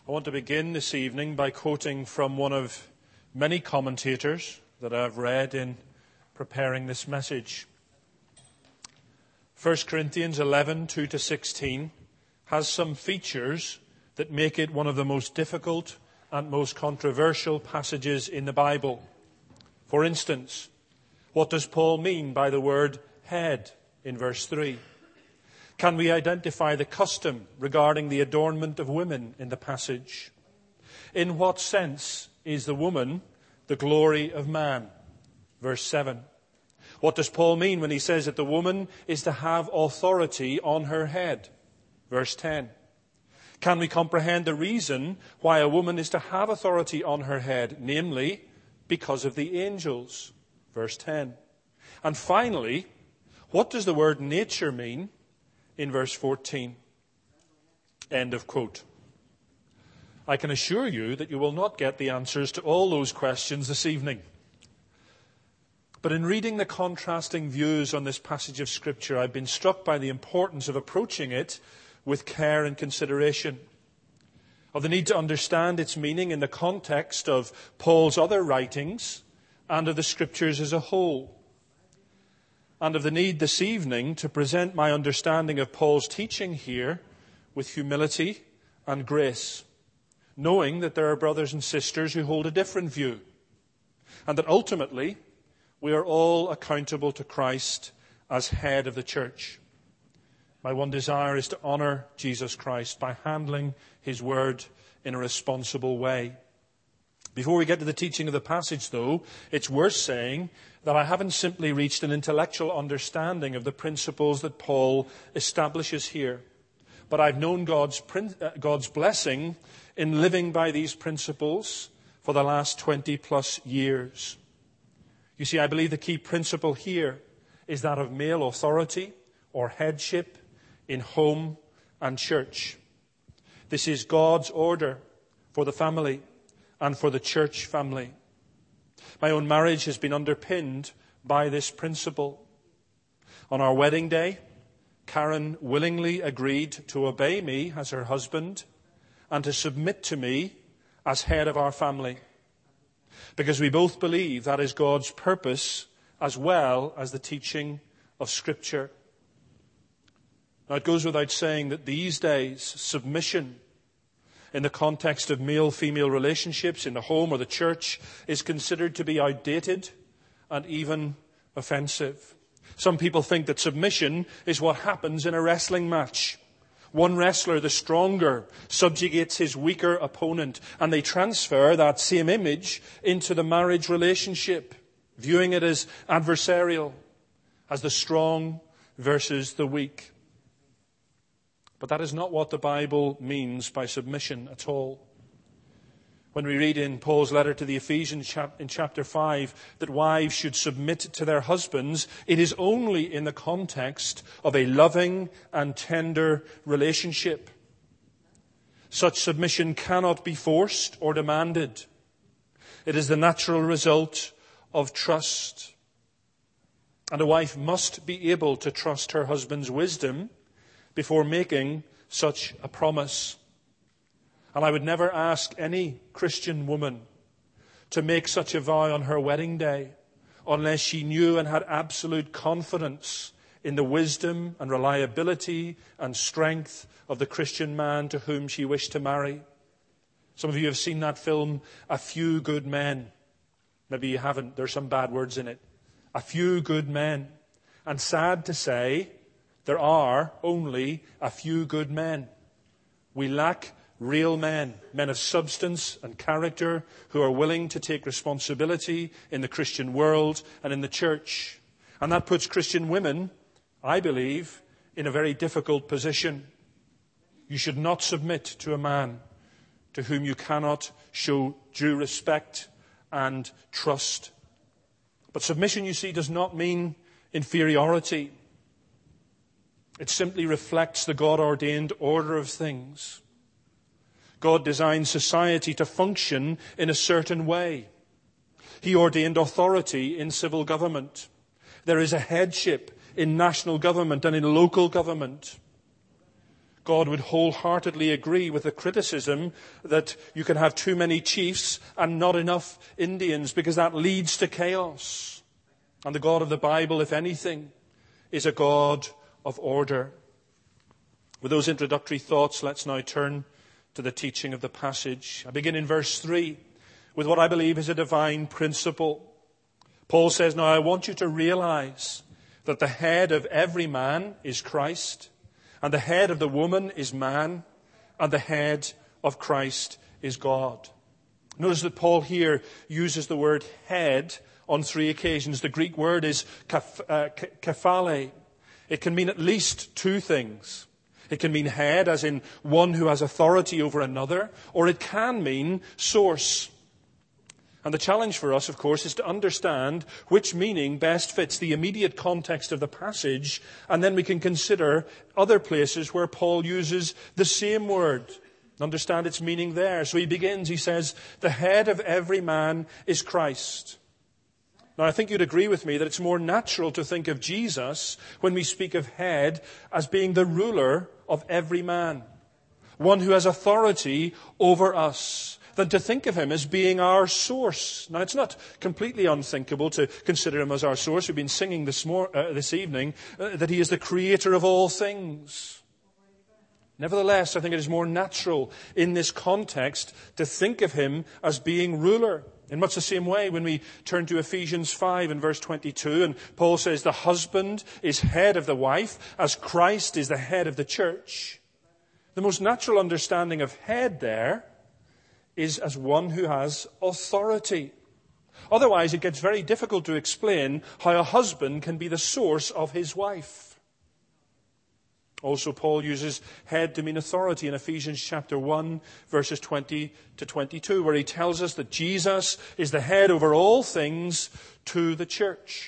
I want to begin this evening by quoting from one of many commentators that I've read in preparing this message. 1 Corinthians 11, 2-16 has some features that make it one of the most difficult and most controversial passages in the Bible. For instance, what does Paul mean by the word head in verse 3? Can we identify the custom regarding the adornment of women in the passage? In what sense is the woman the glory of man? Verse 7. What does Paul mean when he says that the woman is to have authority on her head? Verse 10. Can we comprehend the reason why a woman is to have authority on her head? Namely, because of the angels. Verse 10. And finally, what does the word nature mean in verse 14? End of quote. I can assure you that you will not get the answers to all those questions this evening. But in reading the contrasting views on this passage of Scripture, I've been struck by the importance of approaching it with care and consideration, of the need to understand its meaning in the context of Paul's other writings and of the Scriptures as a whole, and of the need this evening to present my understanding of Paul's teaching here with humility and grace, knowing that there are brothers and sisters who hold a different view, and that ultimately we are all accountable to Christ as head of the church. My one desire is to honor Jesus Christ by handling his word in a responsible way. Before we get to the teaching of the passage, though, it's worth saying that I haven't simply reached an intellectual understanding of the principles that Paul establishes here, but I've known God's blessing in living by these principles for the last 20 plus years. You see, I believe the key principle here is that of male authority or headship in home and church. This is God's order for the family and for the church family. My own marriage has been underpinned by this principle. On our wedding day, Karen willingly agreed to obey me as her husband and to submit to me as head of our family, because we both believe that is God's purpose as well as the teaching of Scripture. Now, it goes without saying that these days, submission in the context of male-female relationships in the home or the church is considered to be outdated and even offensive. Some people think that submission is what happens in a wrestling match. One wrestler, the stronger, subjugates his weaker opponent, and they transfer that same image into the marriage relationship, viewing it as adversarial, as the strong versus the weak. But that is not what the Bible means by submission at all. When we read in Paul's letter to the Ephesians in chapter 5 that wives should submit to their husbands, it is only in the context of a loving and tender relationship. Such submission cannot be forced or demanded. It is the natural result of trust. And a wife must be able to trust her husband's wisdom before making such a promise. And I would never ask any Christian woman to make such a vow on her wedding day unless she knew and had absolute confidence in the wisdom and reliability and strength of the Christian man to whom she wished to marry. Some of you have seen that film, A Few Good Men. Maybe you haven't. There's some bad words in it. A Few Good Men. And sad to say, there are only a few good men. We lack real men, men of substance and character who are willing to take responsibility in the Christian world and in the church. And that puts Christian women, I believe, in a very difficult position. You should not submit to a man to whom you cannot show due respect and trust. But submission, you see, does not mean inferiority. It simply reflects the God-ordained order of things. God designed society to function in a certain way. He ordained authority in civil government. There is a headship in national government and in local government. God would wholeheartedly agree with the criticism that you can have too many chiefs and not enough Indians, because that leads to chaos. And the God of the Bible, if anything, is a God of order. With those introductory thoughts, let's now turn to the teaching of the passage. I begin in verse 3 with what I believe is a divine principle. Paul says, "Now I want you to realize that the head of every man is Christ, and the head of the woman is man, and the head of Christ is God." Notice that Paul here uses the word head on 3 occasions. The Greek word is kephale. It can mean at least 2 things. It can mean head, as in one who has authority over another, or it can mean source. And the challenge for us, of course, is to understand which meaning best fits the immediate context of the passage, and then we can consider other places where Paul uses the same word. Understand its meaning there. So he begins, he says, "The head of every man is Christ." Now, I think you'd agree with me that it's more natural to think of Jesus, when we speak of head, as being the ruler of every man, one who has authority over us, than to think of him as being our source. Now, it's not completely unthinkable to consider him as our source. We've been singing this evening that he is the creator of all things. Nevertheless, I think it is more natural in this context to think of him as being ruler. In much the same way, when we turn to Ephesians 5 and verse 22, and Paul says, "The husband is head of the wife, as Christ is the head of the church." The most natural understanding of head there is as one who has authority. Otherwise, it gets very difficult to explain how a husband can be the source of his wife. Also, Paul uses head to mean authority in Ephesians chapter 1, verses 20 to 22, where he tells us that Jesus is the head over all things to the church.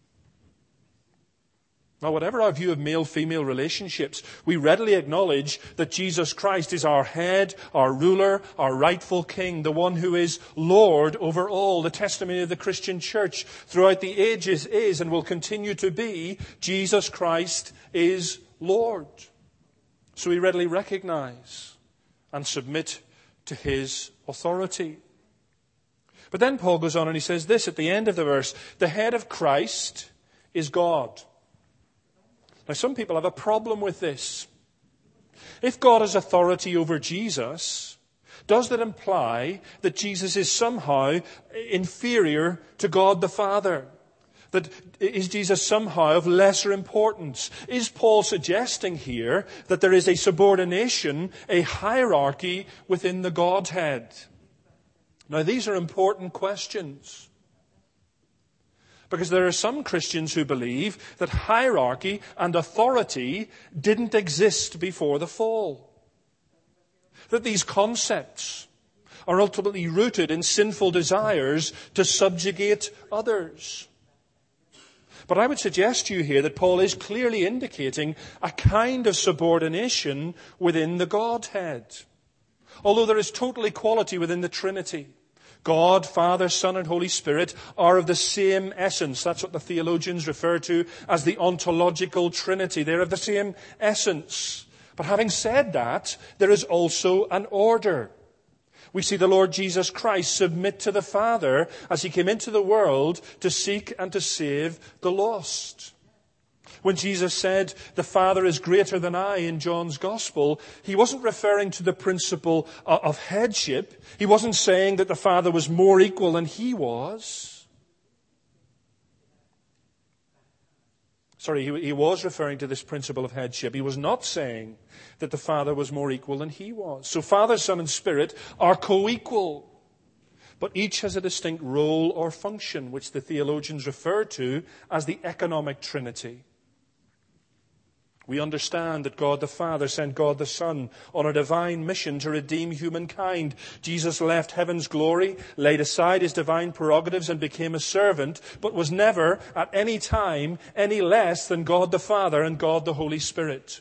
Now, whatever our view of male-female relationships, we readily acknowledge that Jesus Christ is our head, our ruler, our rightful king, the one who is Lord over all. The testimony of the Christian church throughout the ages is and will continue to be, Jesus Christ is Lord. So we readily recognize and submit to his authority. But then Paul goes on and he says this at the end of the verse, "The head of Christ is God." Now, some people have a problem with this. If God has authority over Jesus, does that imply that Jesus is somehow inferior to God the Father? That is Jesus somehow of lesser importance? Is Paul suggesting here that there is a subordination, a hierarchy within the Godhead? Now, these are important questions. Because there are some Christians who believe that hierarchy and authority didn't exist before the fall. That these concepts are ultimately rooted in sinful desires to subjugate others. But I would suggest to you here that Paul is clearly indicating a kind of subordination within the Godhead. Although there is total equality within the Trinity. God, Father, Son, and Holy Spirit are of the same essence. That's what the theologians refer to as the ontological Trinity. They're of the same essence. But having said that, there is also an order. We see the Lord Jesus Christ submit to the Father as he came into the world to seek and to save the lost. When Jesus said, "The Father is greater than I" in John's Gospel, he wasn't referring to the principle of headship. He wasn't saying that the Father was more equal than he was. He was referring to this principle of headship. He was not saying that the Father was more equal than he was. So Father, Son, and Spirit are co-equal. But each has a distinct role or function, which the theologians refer to as the economic Trinity. We understand that God the Father sent God the Son on a divine mission to redeem humankind. Jesus left heaven's glory, laid aside his divine prerogatives and became a servant, but was never at any time any less than God the Father and God the Holy Spirit.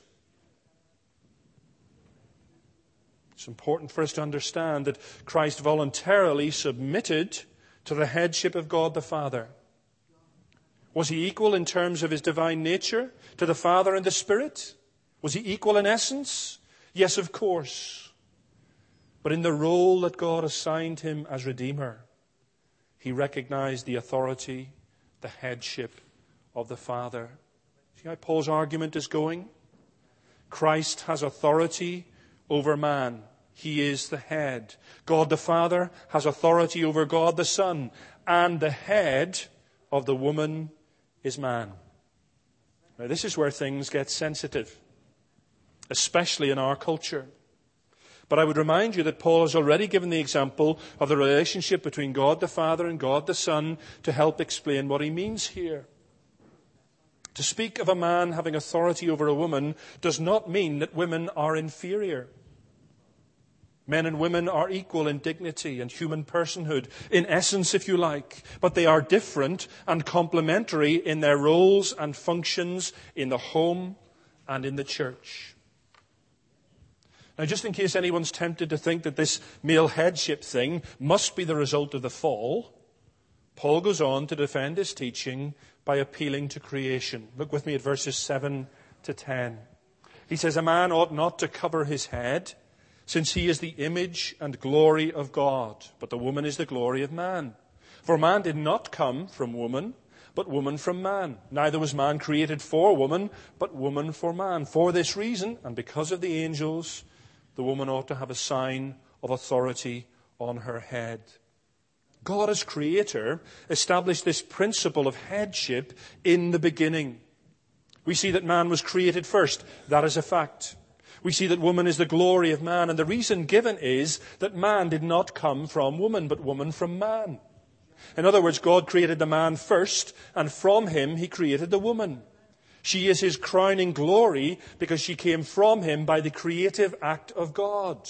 It's important for us to understand that Christ voluntarily submitted to the headship of God the Father. Was he equal in terms of his divine nature to the Father and the Spirit? Was he equal in essence? Yes, of course. But in the role that God assigned him as Redeemer, he recognized the authority, the headship of the Father. See how Paul's argument is going? Christ has authority over man. He is the head. God the Father has authority over God the Son. And the head of the woman is man. Now, this is where things get sensitive, especially in our culture. But I would remind you that Paul has already given the example of the relationship between God the Father and God the Son to help explain what he means here. To speak of a man having authority over a woman does not mean that women are inferior. Men and women are equal in dignity and human personhood, in essence, if you like, but they are different and complementary in their roles and functions in the home and in the church. Now, just in case anyone's tempted to think that this male headship thing must be the result of the fall, Paul goes on to defend his teaching by appealing to creation. Look with me at verses 7 to 10. He says, "A man ought not to cover his head, since he is the image and glory of God, but the woman is the glory of man. For man did not come from woman, but woman from man. Neither was man created for woman, but woman for man. For this reason, and because of the angels, the woman ought to have a sign of authority on her head." God as creator established this principle of headship in the beginning. We see that man was created first. That is a fact. We see that woman is the glory of man, and the reason given is that man did not come from woman, but woman from man. In other words, God created the man first, and from him he created the woman. She is his crowning glory because she came from him by the creative act of God.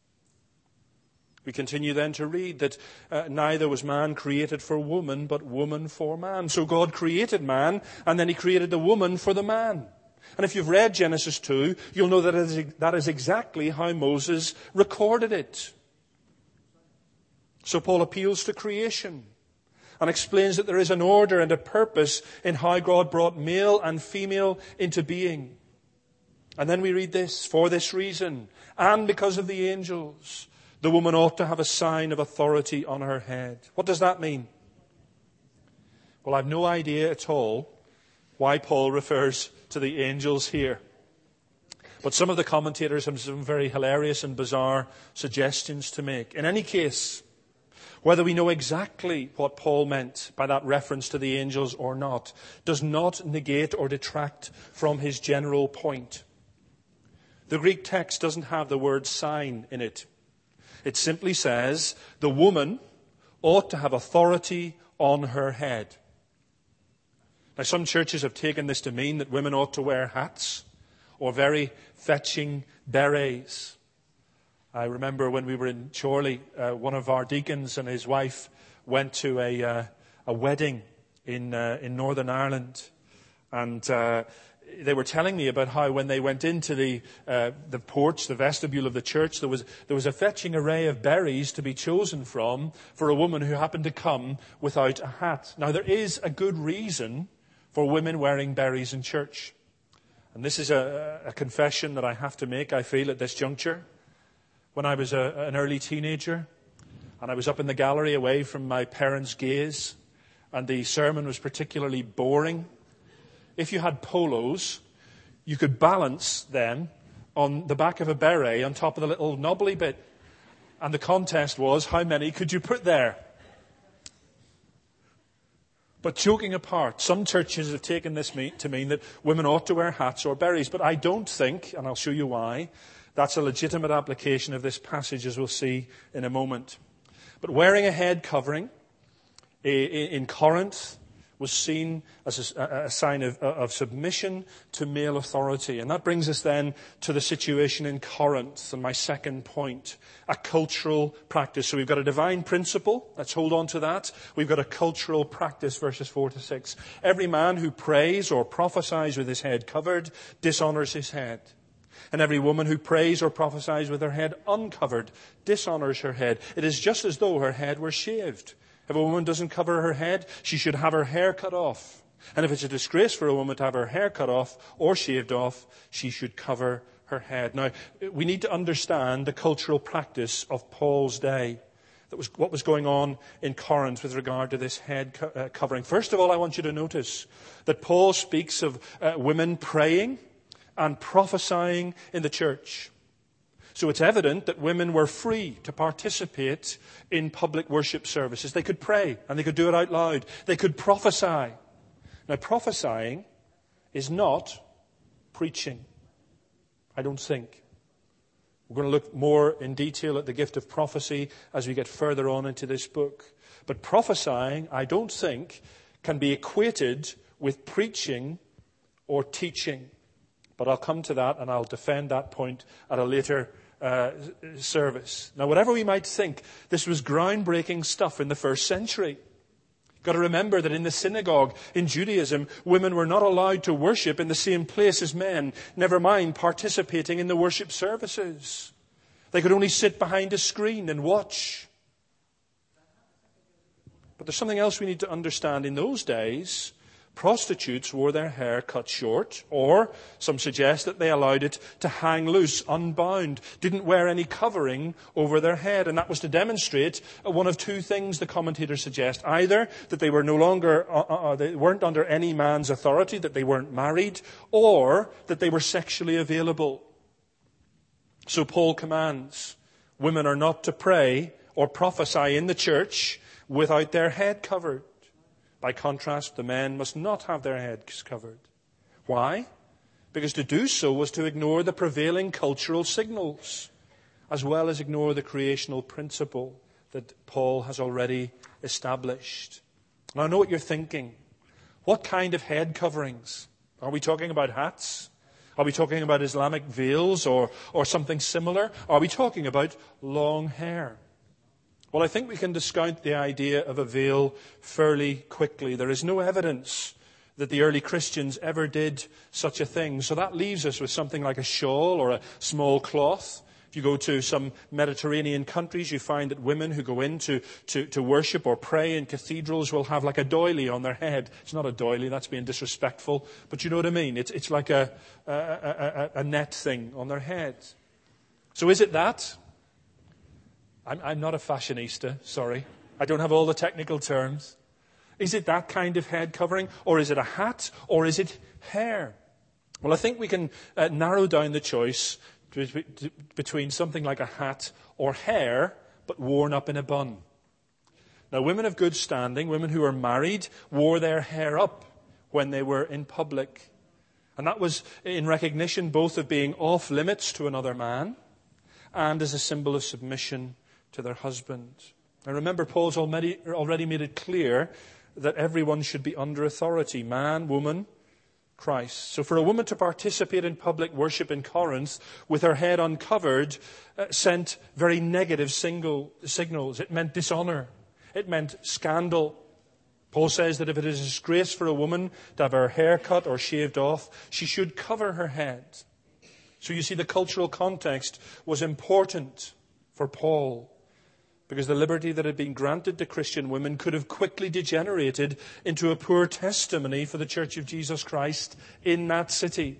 We continue then to read that neither was man created for woman, but woman for man. So God created man, and then he created the woman for the man. And if you've read Genesis 2, you'll know that is exactly how Moses recorded it. So Paul appeals to creation and explains that there is an order and a purpose in how God brought male and female into being. And then we read this, "For this reason, and because of the angels, the woman ought to have a sign of authority on her head." What does that mean? Well, I've no idea at all why Paul refers to the angels here. But some of the commentators have some very hilarious and bizarre suggestions to make. In any case, whether we know exactly what Paul meant by that reference to the angels or not, does not negate or detract from his general point. The Greek text doesn't have the word sign in it. It simply says, the woman ought to have authority on her head. Now, some churches have taken this to mean that women ought to wear hats or very fetching berets. I remember when we were in Chorley, one of our deacons and his wife went to a wedding in Northern Ireland, and they were telling me about how when they went into the porch, the vestibule of the church, there was a fetching array of berries to be chosen from for a woman who happened to come without a hat. Now, there is a good reason for women wearing berries in church. And this is a confession that I have to make, I feel, at this juncture. When I was an early teenager, and I was up in the gallery away from my parents' gaze, and the sermon was particularly boring, if you had polos, you could balance them on the back of a beret on top of the little knobbly bit. And the contest was, how many could you put there? But joking apart, some churches have taken this to mean that women ought to wear hats or berets. But I don't think, and I'll show you why, that's a legitimate application of this passage, as we'll see in a moment. But wearing a head covering in Corinth was seen as a sign of submission to male authority. And that brings us then to the situation in Corinth, and my second point, a cultural practice. So we've got a divine principle. Let's hold on to that. We've got a cultural practice, verses 4 to 6. Every man who prays or prophesies with his head covered dishonors his head. And every woman who prays or prophesies with her head uncovered dishonors her head. It is just as though her head were shaved. If a woman doesn't cover her head, she should have her hair cut off. And if it's a disgrace for a woman to have her hair cut off or shaved off, she should cover her head. Now, we need to understand the cultural practice of Paul's day. That was what was going on in Corinth with regard to this head covering. First of all, I want you to notice that Paul speaks of women praying and prophesying in the church. So it's evident that women were free to participate in public worship services. They could pray and they could do it out loud. They could prophesy. Now, prophesying is not preaching, I don't think. We're going to look more in detail at the gift of prophecy as we get further on into this book. But prophesying, I don't think, can be equated with preaching or teaching. But I'll come to that and I'll defend that point at a later service. Now, whatever we might think, this was groundbreaking stuff in the first century. You've got to remember that in the synagogue in Judaism, women were not allowed to worship in the same place as men, never mind participating in the worship services. They could only sit behind a screen and watch. But there's something else we need to understand. In those days, prostitutes wore their hair cut short, or some suggest that they allowed it to hang loose, unbound, didn't wear any covering over their head. And that was to demonstrate one of two things, the commentators suggest. Either that they were no longer, they weren't under any man's authority, that they weren't married, or that they were sexually available. So Paul commands, women are not to pray or prophesy in the church without their head covered. By contrast, the men must not have their heads covered. Why? Because to do so was to ignore the prevailing cultural signals, as well as ignore the creational principle that Paul has already established. Now, I know what you're thinking. What kind of head coverings? Are we talking about hats? Are we talking about Islamic veils or something similar? Are we talking about long hair? Well, I think we can discount the idea of a veil fairly quickly. There is no evidence that the early Christians ever did such a thing. So that leaves us with something like a shawl or a small cloth. If you go to some Mediterranean countries, you find that women who go in to worship or pray in cathedrals will have like a doily on their head. It's not a doily, that's being disrespectful. But you know what I mean? It's like a net thing on their head. So is it that? I'm not a fashionista, sorry. I don't have all the technical terms. Is it that kind of head covering? Or is it a hat? Or is it hair? Well, I think we can narrow down the choice between something like a hat or hair, but worn up in a bun. Now, women of good standing, women who were married, wore their hair up when they were in public. And that was in recognition both of being off limits to another man and as a symbol of submission to their husband. And remember, Paul's already made it clear that everyone should be under authority, man, woman, Christ. So for a woman to participate in public worship in Corinth with her head uncovered sent very negative signals. It meant dishonor. It meant scandal. Paul says that if it is a disgrace for a woman to have her hair cut or shaved off, she should cover her head. So you see, the cultural context was important for Paul, because the liberty that had been granted to Christian women could have quickly degenerated into a poor testimony for the Church of Jesus Christ in that city.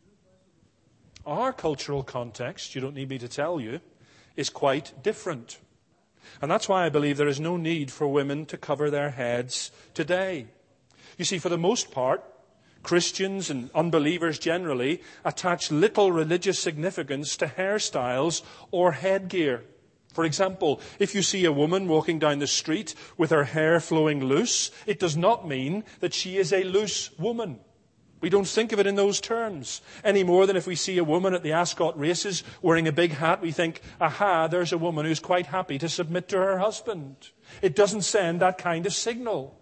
Our cultural context, you don't need me to tell you, is quite different. And that's why I believe there is no need for women to cover their heads today. You see, for the most part, Christians and unbelievers generally attach little religious significance to hairstyles or headgear. For example, if you see a woman walking down the street with her hair flowing loose, it does not mean that she is a loose woman. We don't think of it in those terms, any more than if we see a woman at the Ascot races wearing a big hat, we think, aha, there's a woman who's quite happy to submit to her husband. It doesn't send that kind of signal.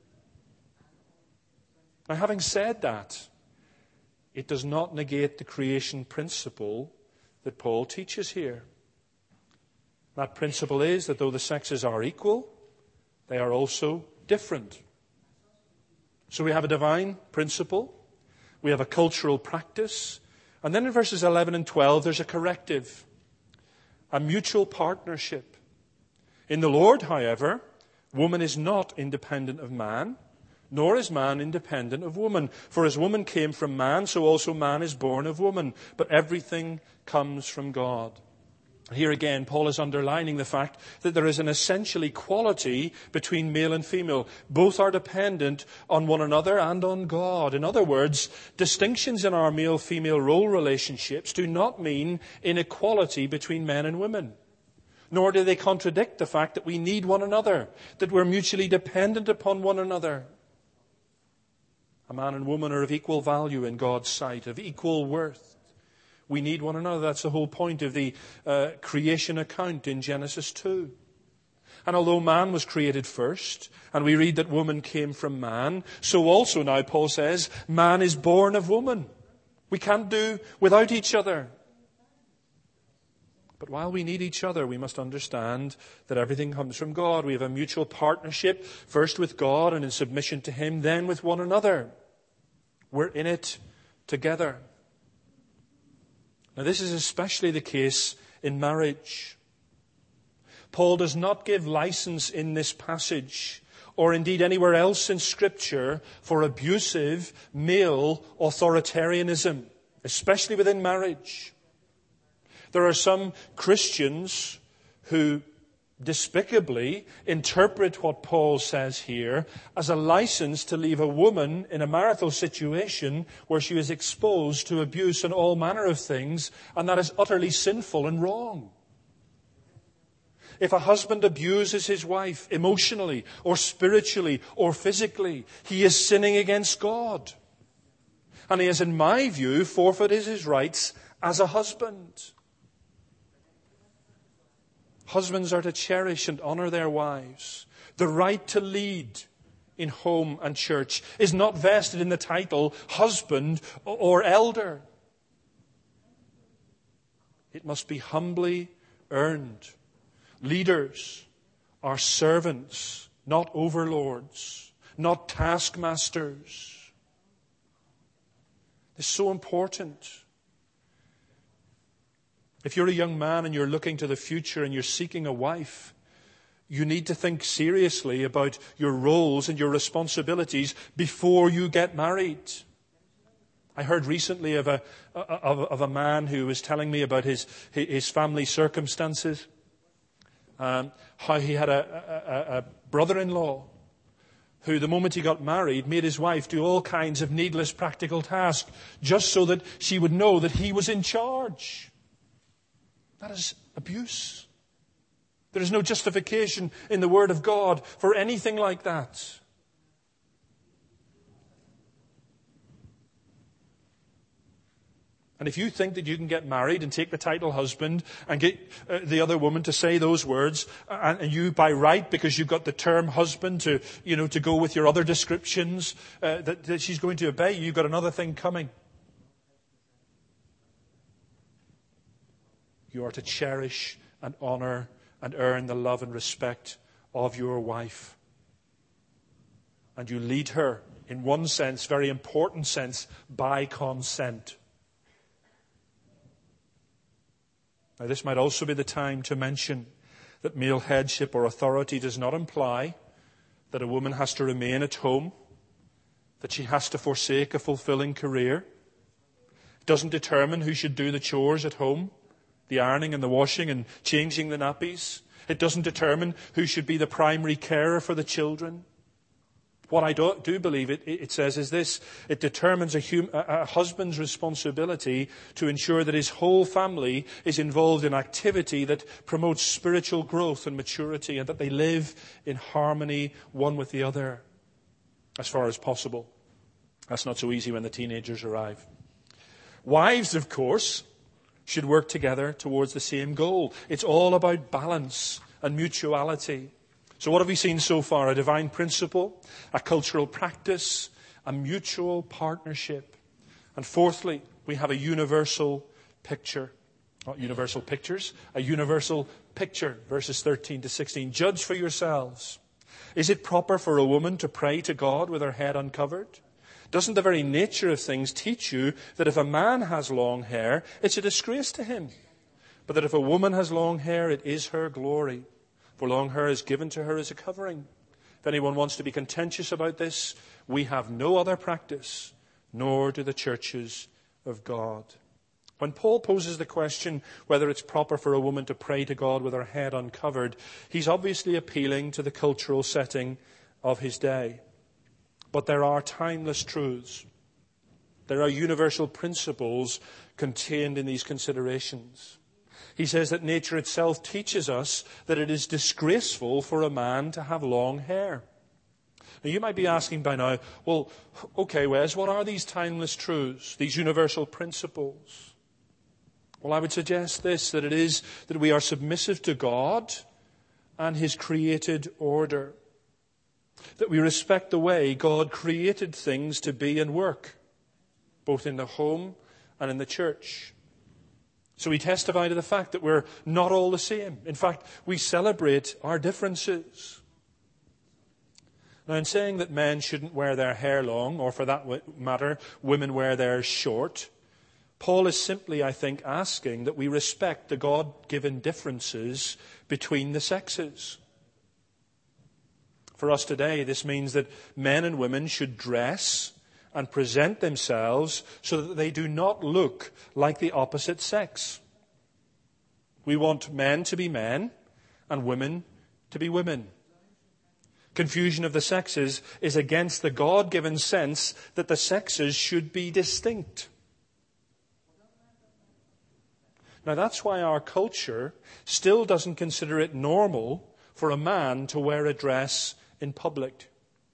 Now, having said that, it does not negate the creation principle that Paul teaches here. That principle is that though the sexes are equal, they are also different. So we have a divine principle, we have a cultural practice, and then in verses 11 and 12 there's a corrective, a mutual partnership. In the Lord, however, woman is not independent of man, nor is man independent of woman. For as woman came from man, so also man is born of woman. But everything comes from God. Here again, Paul is underlining the fact that there is an essential equality between male and female. Both are dependent on one another and on God. In other words, distinctions in our male-female role relationships do not mean inequality between men and women. Nor do they contradict the fact that we need one another, that we're mutually dependent upon one another. A man and woman are of equal value in God's sight, of equal worth. We need one another. That's the whole point of the creation account in Genesis 2. And although man was created first, and we read that woman came from man, so also now Paul says, man is born of woman. We can't do without each other. But while we need each other, we must understand that everything comes from God. We have a mutual partnership, first with God and in submission to Him, then with one another. We're in it together. Now, this is especially the case in marriage. Paul does not give license in this passage, or indeed anywhere else in Scripture, for abusive male authoritarianism, especially within marriage. There are some Christians who despicably interpret what Paul says here as a license to leave a woman in a marital situation where she is exposed to abuse and all manner of things, and that is utterly sinful and wrong. If a husband abuses his wife emotionally or spiritually or physically, he is sinning against God. And he has, in my view, forfeited his rights as a husband. Husbands are to cherish and honor their wives. The right to lead in home and church is not vested in the title husband or elder. It must be humbly earned. Leaders are servants, not overlords, not taskmasters. It's so important. If you're a young man and you're looking to the future and you're seeking a wife, you need to think seriously about your roles and your responsibilities before you get married. I heard recently of a man who was telling me about his family circumstances, how he had a brother-in-law who, the moment he got married, made his wife do all kinds of needless practical tasks just so that she would know that he was in charge. That is abuse. There is no justification in the Word of God for anything like that. And if you think that you can get married and take the title husband and get the other woman to say those words, and you by right, because you've got the term husband to go with your other descriptions, that she's going to obey you, you've got another thing coming. You are to cherish and honor and earn the love and respect of your wife. And you lead her, in one sense, very important sense, by consent. Now, this might also be the time to mention that male headship or authority does not imply that a woman has to remain at home, that she has to forsake a fulfilling career. It doesn't determine who should do the chores at home, the ironing and the washing and changing the nappies. It doesn't determine who should be the primary carer for the children. What I do believe it says is this: it determines a husband's responsibility to ensure that his whole family is involved in activity that promotes spiritual growth and maturity, and that they live in harmony one with the other as far as possible. That's not so easy when the teenagers arrive. Wives, of course, should work together towards the same goal. It's all about balance and mutuality. So what have we seen so far? A divine principle, a cultural practice, a mutual partnership. And fourthly, we have a universal picture. Not universal pictures, a universal picture. Verses 13 to 16. Judge for yourselves. Is it proper for a woman to pray to God with her head uncovered? Doesn't the very nature of things teach you that if a man has long hair, it's a disgrace to him? But that if a woman has long hair, it is her glory. For long hair is given to her as a covering. If anyone wants to be contentious about this, we have no other practice, nor do the churches of God. When Paul poses the question whether it's proper for a woman to pray to God with her head uncovered, he's obviously appealing to the cultural setting of his day. But there are timeless truths. There are universal principles contained in these considerations. He says that nature itself teaches us that it is disgraceful for a man to have long hair. Now, you might be asking by now, well, okay, Wes, what are these timeless truths, these universal principles? Well, I would suggest this, that it is that we are submissive to God and his created order. That we respect the way God created things to be and work, both in the home and in the church. So we testify to the fact that we're not all the same. In fact, we celebrate our differences. Now, in saying that men shouldn't wear their hair long, or for that matter, women wear theirs short, Paul is simply, I think, asking that we respect the God-given differences between the sexes. For us today, this means that men and women should dress and present themselves so that they do not look like the opposite sex. We want men to be men and women to be women. Confusion of the sexes is against the God-given sense that the sexes should be distinct. Now, that's why our culture still doesn't consider it normal for a man to wear a dress in public.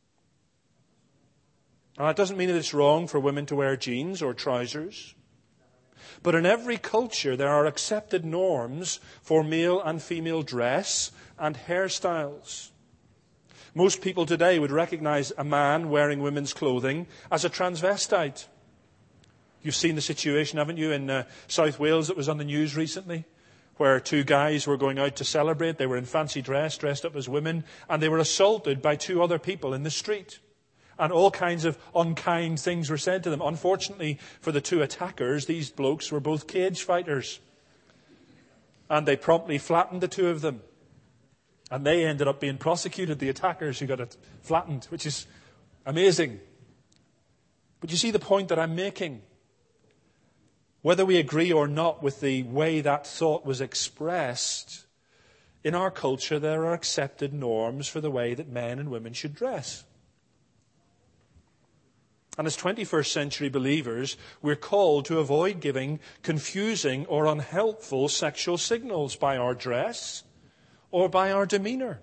Now, that doesn't mean that it's wrong for women to wear jeans or trousers. But in every culture, there are accepted norms for male and female dress and hairstyles. Most people today would recognize a man wearing women's clothing as a transvestite. You've seen the situation, haven't you, in South Wales that was on the news recently, where two guys were going out to celebrate. They were in fancy dress, dressed up as women, and they were assaulted by two other people in the street. And all kinds of unkind things were said to them. Unfortunately for the two attackers, these blokes were both cage fighters. And they promptly flattened the two of them. And they ended up being prosecuted, the attackers who got it flattened, which is amazing. But you see the point that I'm making. Whether we agree or not with the way that thought was expressed, in our culture there are accepted norms for the way that men and women should dress. And as 21st century believers, we're called to avoid giving confusing or unhelpful sexual signals by our dress or by our demeanor.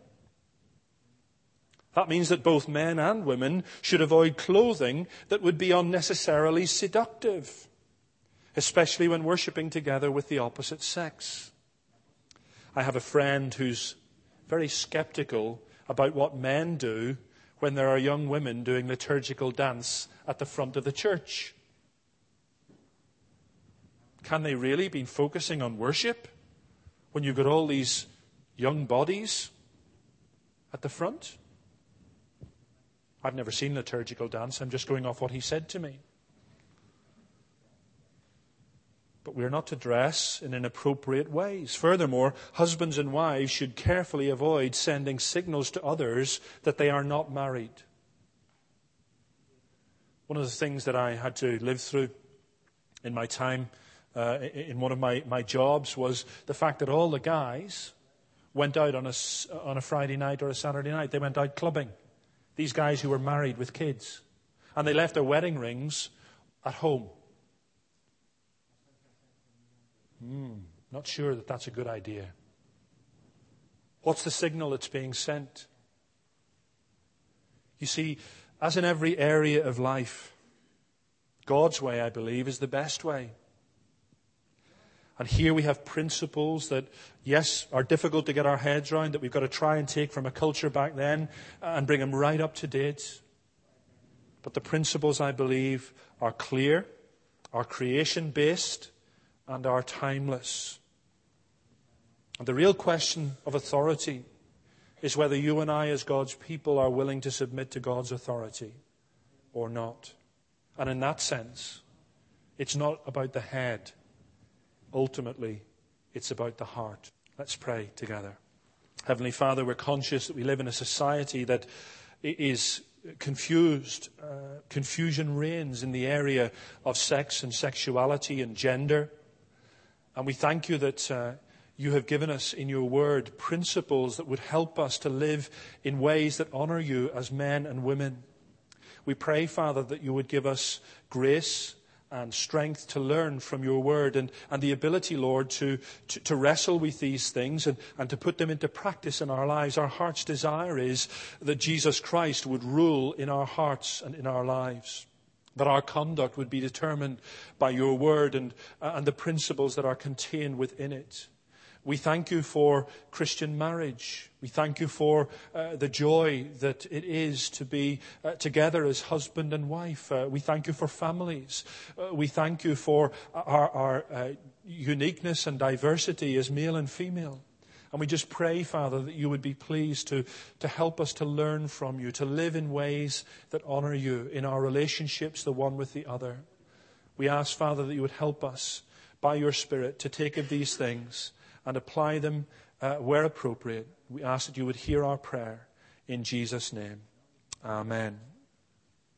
That means that both men and women should avoid clothing that would be unnecessarily seductive, especially when worshipping together with the opposite sex. I have a friend who's very skeptical about what men do when there are young women doing liturgical dance at the front of the church. Can they really be focusing on worship when you've got all these young bodies at the front? I've never seen liturgical dance. I'm just going off what he said to me. But we're not to dress in inappropriate ways. Furthermore, husbands and wives should carefully avoid sending signals to others that they are not married. One of the things that I had to live through in my time in one of my jobs was the fact that all the guys went out on a Friday night or a Saturday night. They went out clubbing. These guys who were married with kids. And they left their wedding rings at home. Not sure that that's a good idea. What's the signal that's being sent? You see, as in every area of life, God's way, I believe, is the best way. And here we have principles that, yes, are difficult to get our heads around, that we've got to try and take from a culture back then and bring them right up to date. But the principles, I believe, are clear, are creation-based, and are timeless. And the real question of authority is whether you and I as God's people are willing to submit to God's authority or not. And in that sense, it's not about the head. Ultimately, it's about the heart. Let's pray together. Heavenly Father, we're conscious that we live in a society that is confused. Confusion reigns in the area of sex and sexuality and gender. And we thank you that you have given us in your word principles that would help us to live in ways that honor you as men and women. We pray, Father, that you would give us grace and strength to learn from your word and the ability, Lord, to wrestle with these things and to put them into practice in our lives. Our heart's desire is that Jesus Christ would rule in our hearts and in our lives, that our conduct would be determined by your word and the principles that are contained within it. We thank you for Christian marriage. We thank you for the joy that it is to be together as husband and wife. We thank you for families. We thank you for our uniqueness and diversity as male and female. And we just pray, Father, that you would be pleased to help us to learn from you, to live in ways that honor you in our relationships, the one with the other. We ask, Father, that you would help us by your Spirit to take of these things and apply them where appropriate. We ask that you would hear our prayer in Jesus' name. Amen.